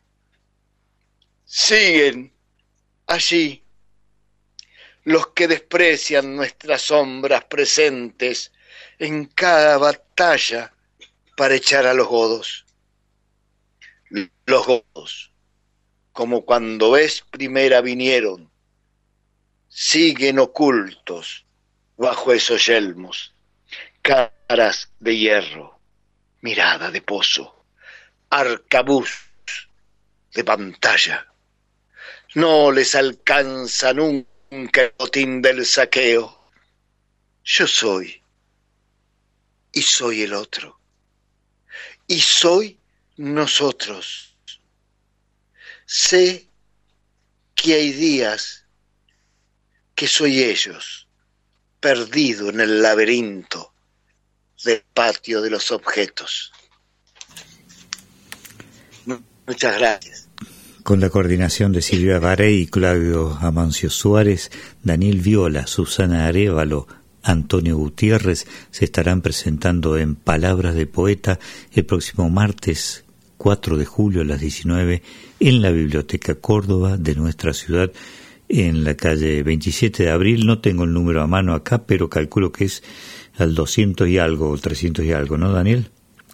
Siguen allí los que desprecian nuestras sombras presentes en cada batalla para echar a los godos. Los godos, como cuando vez primera vinieron, siguen ocultos bajo esos yelmos, caras de hierro, mirada de pozo, arcabuz de pantalla. No les alcanza nunca el botín del saqueo. Yo soy y soy el otro, y soy nosotros. Sé que hay días que soy ellos, perdido en el laberinto del patio de los objetos. Muchas gracias. Con la coordinación de Silvia Barey, Claudio Amancio Suárez, Daniel Viola, Susana Arévalo, Antonio Gutiérrez, se estarán presentando en Palabras de Poeta el próximo martes 4 de julio a las 19 en la Biblioteca Córdoba de nuestra ciudad, en la calle 27 de abril. No tengo el número a mano acá, pero calculo que es al 200 y algo, o 300 y algo, ¿no, Daniel?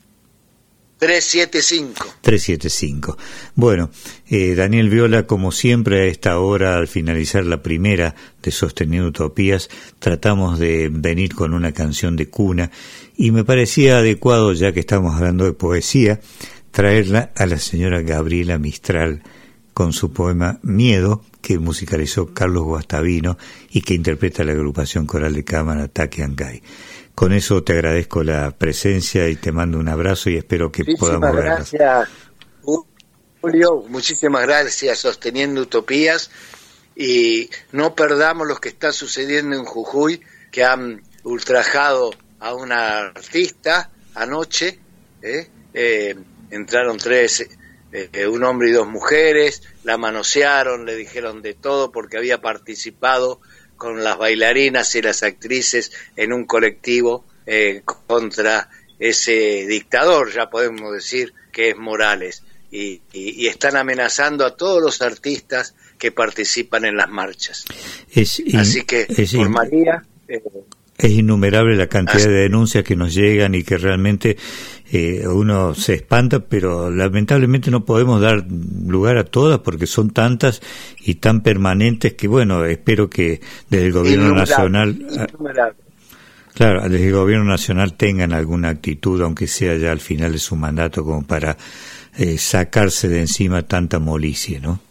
375. Bueno, Daniel Viola, como siempre a esta hora, al finalizar la primera de Sosteniendo Utopías, tratamos de venir con una canción de cuna, y me parecía adecuado, ya que estamos hablando de poesía, traerla a la señora Gabriela Mistral con su poema Miedo, que musicalizó Carlos Guastavino y que interpreta la agrupación coral de cámara Taki Ancay. Con eso te agradezco la presencia y te mando un abrazo y espero que podamos vernos. Gracias, Julio. Muchísimas gracias, Sosteniendo Utopías. Y no perdamos lo que está sucediendo en Jujuy, que han ultrajado a una artista anoche. Entraron 3, un hombre y 2 mujeres, la manosearon, le dijeron de todo porque había participado con las bailarinas y las actrices en un colectivo contra ese dictador, ya podemos decir que es Morales, y están amenazando a todos los artistas que participan en las marchas. Así que, por María... es innumerable la cantidad de denuncias que nos llegan y que realmente uno se espanta, pero lamentablemente no podemos dar lugar a todas porque son tantas y tan permanentes que, bueno, espero que desde el gobierno nacional... Claro, desde el gobierno nacional tengan alguna actitud, aunque sea ya al final de su mandato, como para sacarse de encima tanta molicie, ¿no?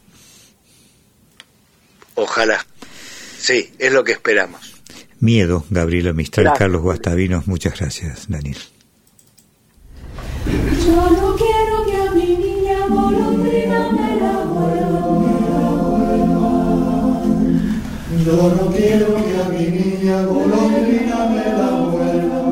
Ojalá. Sí, es lo que esperamos. Miedo, Gabriela Mistral, gracias. Carlos Guastavino, muchas gracias, Daniel. Yo no quiero que a mi niña golondrina me la vuelvan. Yo no quiero que a mi niña golondrina me la vuelvan.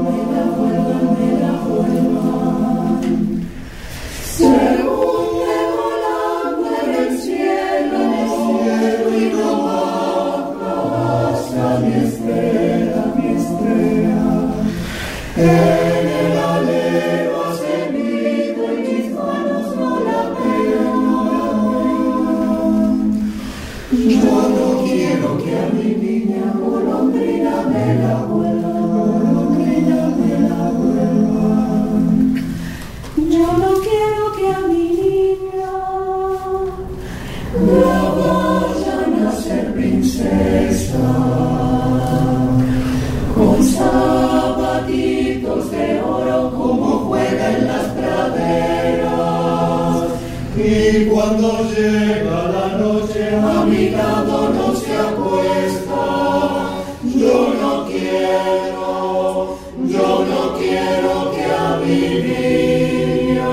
Se hunde volando en el cielo y no baja hasta mi estrella. En el alero hace nido y mis manos no la pegan. Yo no quiero que a mi niña golondrina me la vuelvan. Yo no quiero que a mi niña la vayan a ser princesa. Con zapatitos de oro como juega en las praderas. Y cuando llega la noche a mi lado no se acuesta. Yo no quiero que a mi niña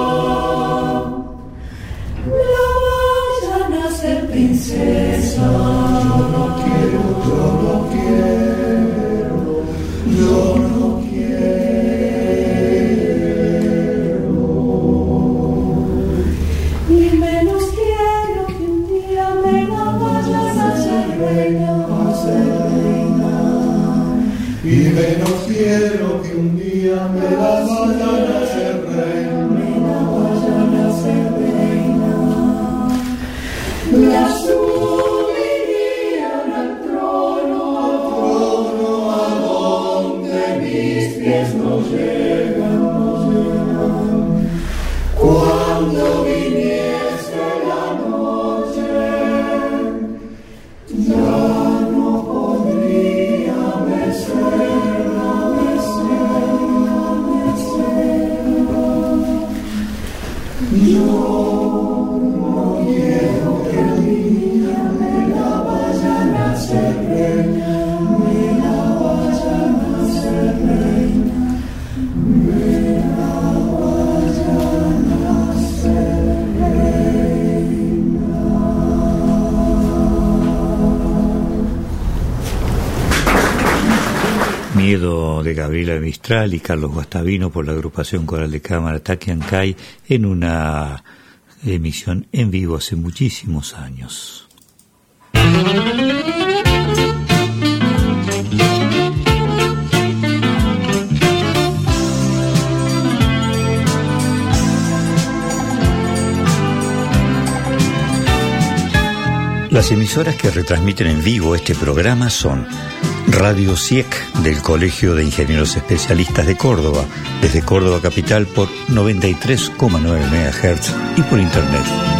la vayan a ser princesa. Yo no quiero, y menos quiero que un día me la vayan a ser reina, y menos quiero que un día me la vayan a ser reina, la subirían al trono a donde mis pies no llegan. Cuando viniese la noche, ya no podría mecerla. Yo no quiero que la niña me la vayan a hacer reina. Miedo de Gabriela Mistral y Carlos Guastavino por la agrupación coral de cámara Taki Ancay en una emisión en vivo hace muchísimos años. Las emisoras que retransmiten en vivo este programa son Radio CIEC del Colegio de Ingenieros Especialistas de Córdoba, desde Córdoba Capital por 93,9 MHz y por Internet.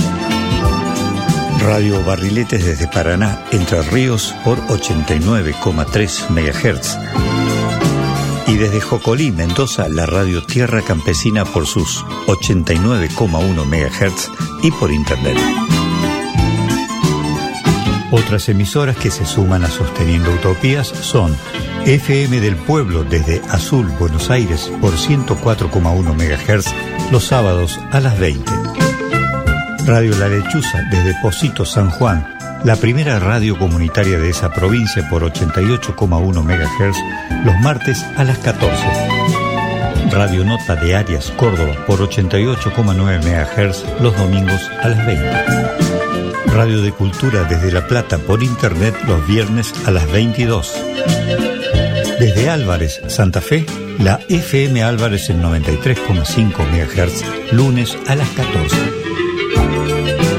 Radio Barriletes desde Paraná, Entre Ríos por 89,3 MHz. Y desde Jocolí, Mendoza, la Radio Tierra Campesina por sus 89,1 MHz y por Internet. Otras emisoras que se suman a Sosteniendo Utopías son FM del Pueblo desde Azul, Buenos Aires por 104,1 MHz los sábados a las 20. Radio La Lechuza desde Pocito, San Juan, la primera radio comunitaria de esa provincia por 88,1 MHz los martes a las 14. Radio Nota de Arias, Córdoba por 88,9 MHz los domingos a las 20. Radio de Cultura desde La Plata por Internet los viernes a las 22. Desde Álvarez, Santa Fe, la FM Álvarez en 93,5 MHz, lunes a las 14.